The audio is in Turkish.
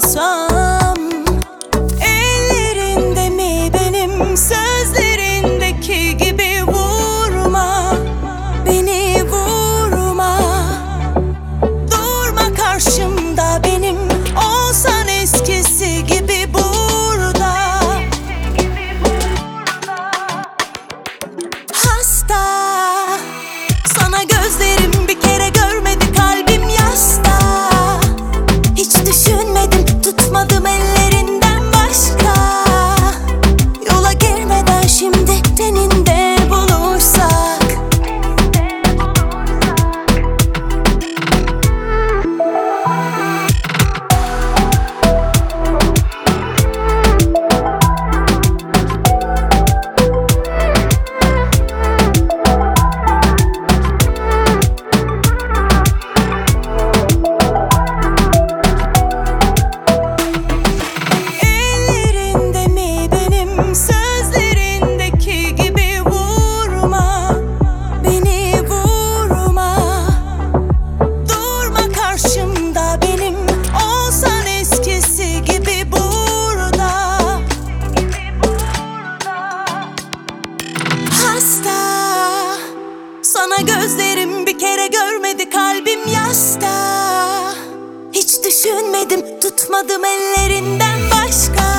olsam, ellerinde mi benim sözlerindeki gibi vurma, beni vurma. Durma karşımda benim, olsan eskisi gibi burada. Hasta, sana gözlerim bir kere görmedi, kalbim yasta. Hiç düşünmedim, tutmadım ellerinden başka. Yola girmeden şimdi teninde buluşsak. Ellerinde mi benim sözlerindeki gibi vurma, beni vurma. Durma karşımda benim, olsan eskisi gibi burada. Hasta, sana gözlerim bir kere görmedi, kalbim yasta. Hiç düşünmedim, tutmadım ellerinden başka.